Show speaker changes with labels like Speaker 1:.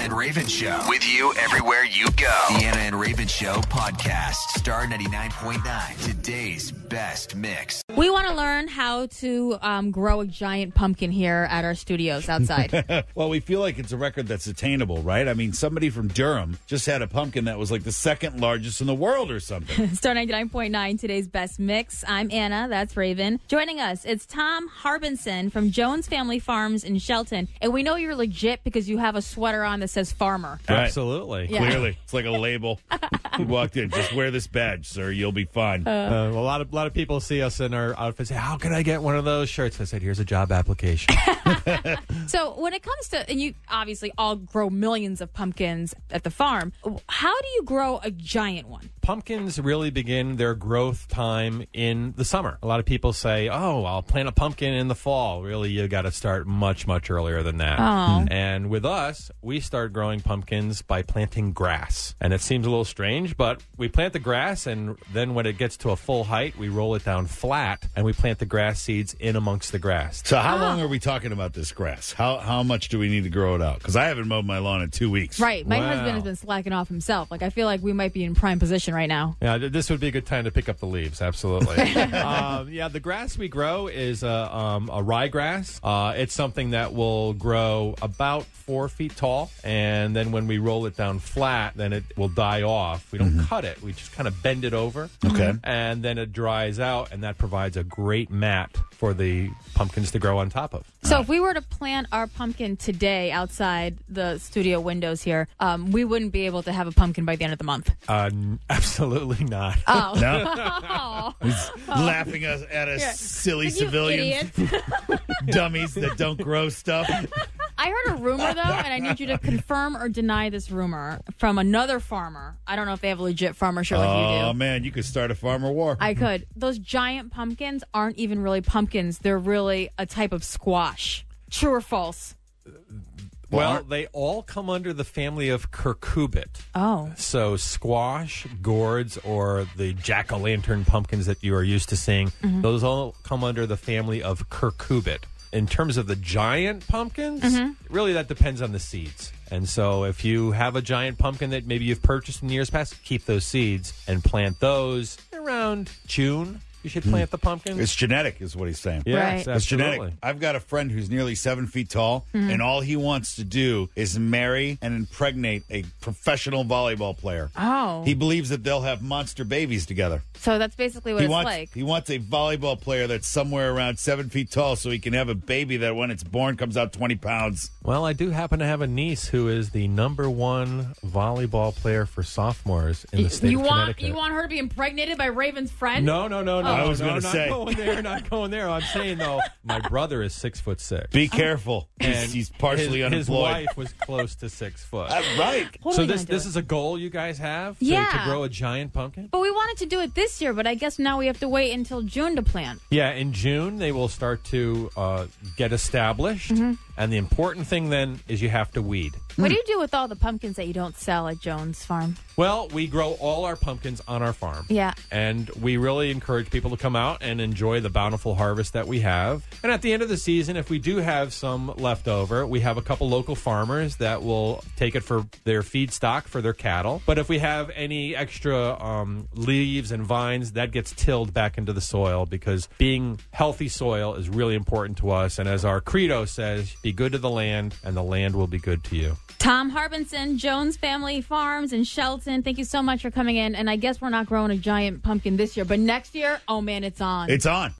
Speaker 1: and Raven Show. With you everywhere you go. The Anna and Raven Show podcast. Star 99.9. Today's best mix.
Speaker 2: We want to learn how to grow a giant pumpkin here at our studios outside.
Speaker 3: Well, we feel like it's a record that's attainable, right? I mean, somebody from Durham just had a pumpkin that was like the second largest in the world or something.
Speaker 2: Star 99.9, today's best mix. I'm Anna, that's Raven. Joining us, it's Tom Harbinson from Jones Family Farms in Shelton. And we know you're legit because you have a sweater on that says farmer.
Speaker 3: Right.
Speaker 4: Absolutely.
Speaker 2: Yeah.
Speaker 3: Clearly. It's like a label. You walked in, just wear this badge, sir. You'll be fine.
Speaker 4: A lot of people see us in our outfits. Say, how can I get one of those shirts? I said, here's a job application.
Speaker 2: So when it comes to, and you obviously all grow millions of pumpkins at the farm, how do you grow a giant one?
Speaker 4: Pumpkins really begin their growth time in the summer. A lot of people say, oh, I'll plant a pumpkin in the fall. Really, you got to start much, much earlier than that.
Speaker 2: Oh.
Speaker 4: And with us, we start growing pumpkins by planting grass. And it seems a little strange, but we plant the grass, and then when it gets to a full height, we roll it down flat, and we plant the grass seeds in amongst the grass.
Speaker 3: So how long are we talking about this grass? How much do we need to grow it out? Because I haven't mowed my lawn in 2 weeks.
Speaker 2: Right. My
Speaker 4: Wow.
Speaker 2: husband has been slacking off himself. Like, I feel like we might be in prime position right now.
Speaker 4: Yeah, this would be a good time to pick up the leaves. Absolutely. The grass we grow is a ryegrass. It's something that will grow about 4 feet tall, and then when we roll it down flat, then it will die off. We don't cut it. We just kind of bend it over.
Speaker 3: Okay.
Speaker 4: And then it dries out, and that provides a great mat for the pumpkins to grow on top of.
Speaker 2: So if we were to plant our pumpkin today outside the studio windows here, we wouldn't be able to have a pumpkin by the end of the month.
Speaker 4: Absolutely not.
Speaker 2: Oh.
Speaker 3: No? He's laughing at us silly
Speaker 2: You
Speaker 3: civilians,
Speaker 2: idiot.
Speaker 3: dummies that don't grow stuff.
Speaker 2: I heard a rumor, though, and I need you to confirm or deny this rumor from another farmer. I don't know if they have a legit farmer shirt like you do.
Speaker 3: Oh, man, you could start a farmer war.
Speaker 2: I could. Those giant pumpkins aren't even really pumpkins. They're really a type of squash. True or false?
Speaker 4: Well, they all come under the family of curcubit.
Speaker 2: Oh.
Speaker 4: So squash, gourds, or the jack-o'-lantern pumpkins that you are used to seeing, those all come under the family of curcubit. In terms of the giant pumpkins, really that depends on the seeds. And so if you have a giant pumpkin that maybe you've purchased in years past, keep those seeds and plant those around June. You should plant the pumpkins.
Speaker 3: It's genetic, is what he's saying.
Speaker 4: Yes,
Speaker 2: Right.
Speaker 3: It's genetic.
Speaker 4: absolutely.
Speaker 3: I've got a friend who's nearly 7 feet tall, and all he wants to do is marry and impregnate a professional volleyball player.
Speaker 2: Oh.
Speaker 3: He believes that they'll have monster babies together.
Speaker 2: So that's basically what
Speaker 3: He
Speaker 2: it's
Speaker 3: wants
Speaker 2: like.
Speaker 3: he wants a volleyball player that's somewhere around 7 feet tall so he can have a baby that when it's born comes out 20 pounds.
Speaker 4: Well, I do happen to have a niece who is the #1 volleyball player for sophomores in the state of Connecticut.
Speaker 2: You want her to be impregnated by Raven's friend?
Speaker 4: No.
Speaker 3: I was gonna say.
Speaker 4: Not going there. I'm saying, though, my brother is 6'6".
Speaker 3: Be careful.
Speaker 4: And
Speaker 3: He's partially
Speaker 4: his
Speaker 3: unemployed.
Speaker 4: wife was close to 6 foot.
Speaker 3: Right.
Speaker 2: What are
Speaker 4: So
Speaker 2: we
Speaker 4: this
Speaker 2: gonna do?
Speaker 4: is a goal you guys have to
Speaker 2: Yeah.
Speaker 4: grow a giant pumpkin?
Speaker 2: But we wanted to do it this year, but I guess now we have to wait until June to plant.
Speaker 4: Yeah, in June they will start to get established. And the important thing then is you have to weed.
Speaker 2: What do you do with all the pumpkins that you don't sell at Jones Farm?
Speaker 4: Well, we grow all our pumpkins on our farm.
Speaker 2: Yeah.
Speaker 4: And we really encourage people to come out and enjoy the bountiful harvest that we have. And at the end of the season, if we do have some left over, we have a couple local farmers that will take it for their feedstock for their cattle. But if we have any extra leaves and vines, that gets tilled back into the soil because being healthy soil is really important to us. And as our credo says, be good to the land and the land will be good to you.
Speaker 2: Tom Harbinson, Jones Family Farms in Shelton. Thank you so much for coming in. And I guess we're not growing a giant pumpkin this year, but next year, oh man, it's on.
Speaker 3: It's on.